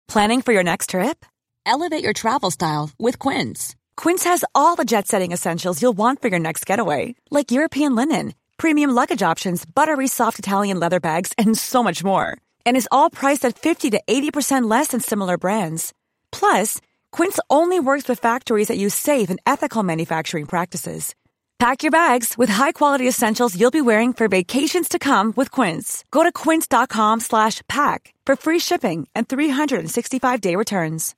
Planning for your next trip? Elevate your travel style with Quince. Quince has all the jet-setting essentials you'll want for your next getaway, like European linen, premium luggage options, buttery soft Italian leather bags, and so much more. And is all priced at 50 to 80% less than similar brands. Plus, Quince only works with factories that use safe and ethical manufacturing practices. Pack your bags with high-quality essentials you'll be wearing for vacations to come with Quince. Go to quince.com/pack for free shipping and 365-day returns.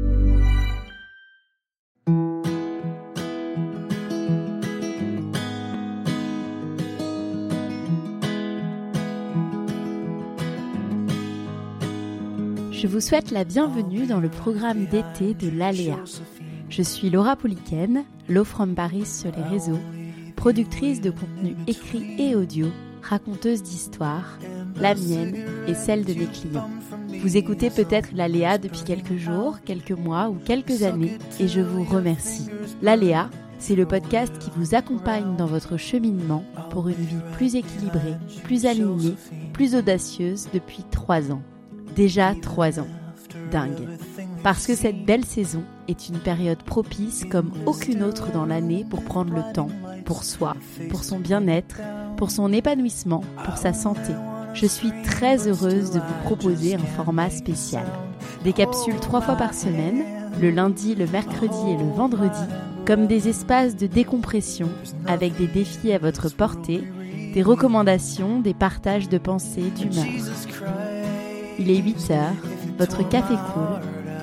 Je vous souhaite la bienvenue dans le programme d'été de l'Aléa. Je suis Laura Pouliken, Lo from Paris sur les réseaux, productrice de contenu écrit et audio, raconteuse d'histoires, la mienne et celle de mes clients. Vous écoutez peut-être l'Aléa depuis quelques jours, quelques mois ou quelques années et je vous remercie. L'Aléa, c'est le podcast qui vous accompagne dans votre cheminement pour une vie plus équilibrée, plus alignée, plus audacieuse depuis 3 ans. Déjà 3 ans. Dingue. Parce que cette belle saison est une période propice comme aucune autre dans l'année pour prendre le temps, pour soi, pour son bien-être, pour son épanouissement, pour sa santé. Je suis très heureuse de vous proposer un format spécial. Des capsules 3 fois par semaine, le lundi, le mercredi et le vendredi, comme des espaces de décompression avec des défis à votre portée, des recommandations, des partages de pensées, d'humeur. Il est 8h, votre café coule.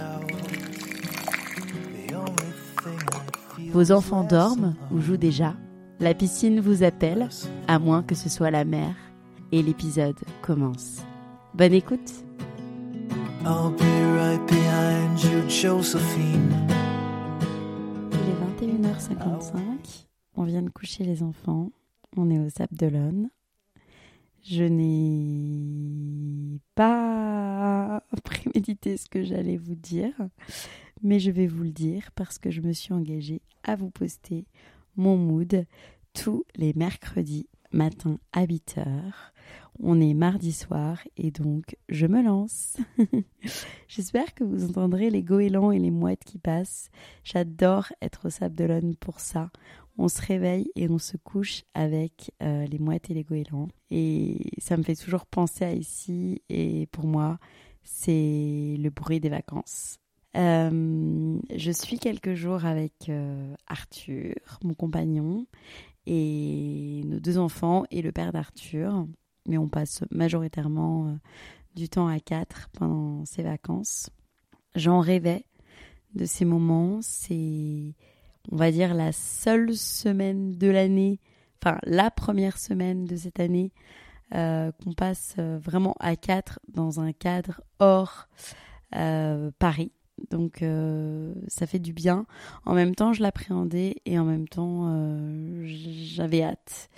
Vos enfants dorment ou jouent déjà. La piscine vous appelle, à moins que ce soit la mer. Et l'épisode commence. Bonne écoute. I'll be right behind you, Josephine. Il est 21h55. On vient de coucher les enfants. On est aux Sables d'Olonne. Je n'ai pas prémédité ce que j'allais vous dire, mais je vais vous le dire parce que je me suis engagée à vous poster mon mood tous les mercredis matin à 8h. On est mardi soir et donc je me lance. J'espère que vous entendrez les goélands et les mouettes qui passent. J'adore être au Sables d'Olonne pour ça. On se réveille et on se couche avec les mouettes et les goélands. Et ça me fait toujours penser à ici. Et pour moi, c'est le bruit des vacances. Je suis quelques jours avec Arthur, mon compagnon, et nos 2 enfants et le père d'Arthur. Mais on passe majoritairement du temps à 4 pendant ces vacances. J'en rêvais de ces moments. C'est, on va dire, la seule semaine de l'année, enfin la première semaine de cette année qu'on passe vraiment à 4 dans un cadre hors Paris. Donc ça fait du bien. En même temps, je l'appréhendais et en même temps, j'avais hâte.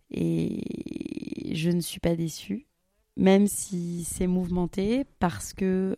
Et je ne suis pas déçue, même si c'est mouvementé, parce que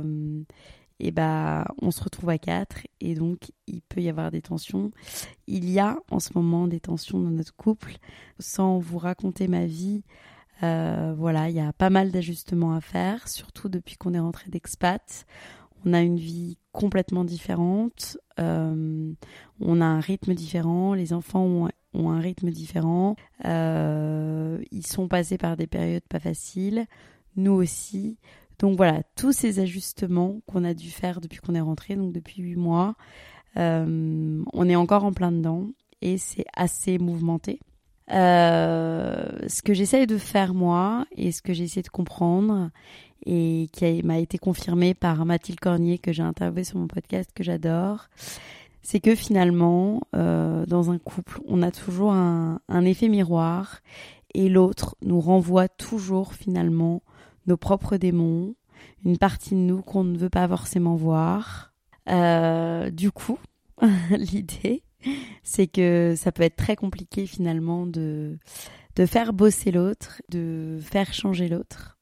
on se retrouve à 4 et donc il peut y avoir des tensions. Il y a en ce moment des tensions dans notre couple. Sans vous raconter ma vie, il y a pas mal d'ajustements à faire, surtout depuis qu'on est rentré d'expat. On a une vie complètement différente, on a un rythme différent, les enfants ont un rythme différent, ils sont passés par des périodes pas faciles, nous aussi. Donc voilà, tous ces ajustements qu'on a dû faire depuis qu'on est rentré, donc depuis 8 mois, on est encore en plein dedans et c'est assez mouvementé. Ce que j'essaye de faire moi et ce que j'ai essayé de comprendre et m'a été confirmé par Mathilde Cornier que j'ai interviewé sur mon podcast que j'adore, c'est que finalement dans un couple on a toujours un effet miroir et l'autre nous renvoie toujours finalement nos propres démons, une partie de nous qu'on ne veut pas forcément voir. Du coup l'idée c'est que ça peut être très compliqué finalement de faire bosser l'autre, de faire changer l'autre.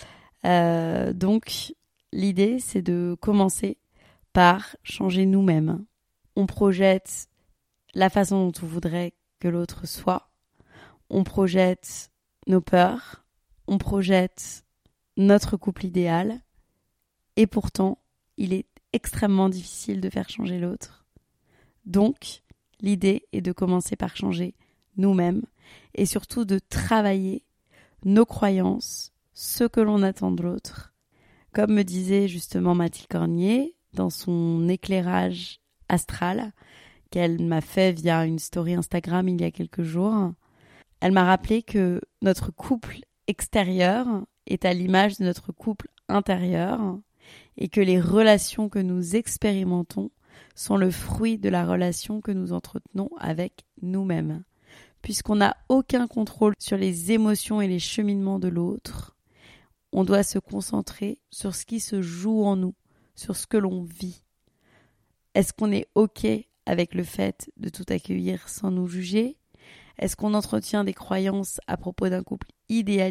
Donc l'idée c'est de commencer par changer nous-mêmes. On projette la façon dont on voudrait que l'autre soit. On projette nos peurs. On projette notre couple idéal. Et pourtant, il est extrêmement difficile de faire changer l'autre. Donc, l'idée est de commencer par changer nous-mêmes et surtout de travailler nos croyances, ce que l'on attend de l'autre. Comme me disait justement Mathilde Cornier dans son éclairage astral qu'elle m'a fait via une story Instagram il y a quelques jours, elle m'a rappelé que notre couple extérieur est à l'image de notre couple intérieur et que les relations que nous expérimentons sont le fruit de la relation que nous entretenons avec nous-mêmes. Puisqu'on n'a aucun contrôle sur les émotions et les cheminements de l'autre, on doit se concentrer sur ce qui se joue en nous, sur ce que l'on vit. Est-ce qu'on est OK avec le fait de tout accueillir sans nous juger ? Est-ce qu'on entretient des croyances à propos d'un couple idéalisé ?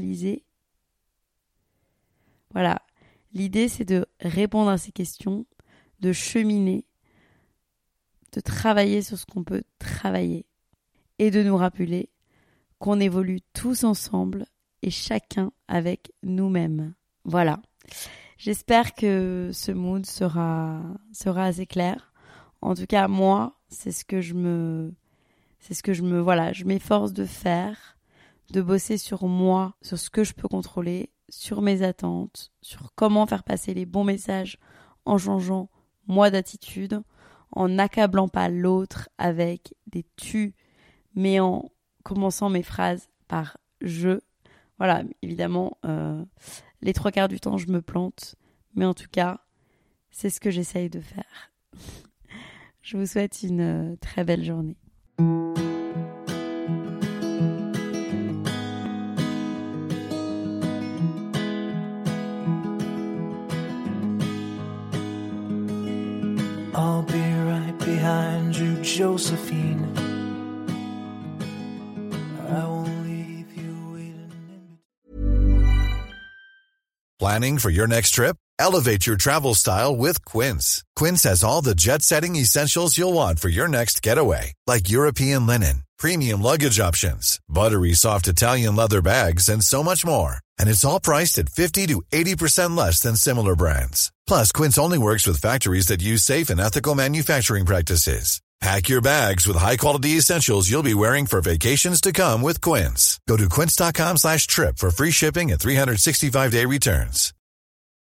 Voilà, l'idée c'est de répondre à ces questions, de cheminer, de travailler sur ce qu'on peut travailler et de nous rappeler qu'on évolue tous ensemble et chacun avec nous-mêmes. Voilà, j'espère que ce mood sera assez clair. En tout cas, moi, je m'efforce de faire, de bosser sur moi, sur ce que je peux contrôler, sur mes attentes, sur comment faire passer les bons messages en changeant moi d'attitude, en n'accablant pas l'autre avec des tu, mais en commençant mes phrases par je. Voilà, évidemment, les 3/4 du temps, je me plante, mais en tout cas, c'est ce que j'essaye de faire. Je vous souhaite une très belle journée. I'll be right behind you, Josephine. I won't leave you waiting. Planning for your next trip? Elevate your travel style with Quince. Quince has all the jet-setting essentials you'll want for your next getaway, like European linen, premium luggage options, buttery soft Italian leather bags, and so much more. And it's all priced at 50 to 80% less than similar brands. Plus, Quince only works with factories that use safe and ethical manufacturing practices. Pack your bags with high-quality essentials you'll be wearing for vacations to come with Quince. Go to quince.com/trip for free shipping and 365-day returns.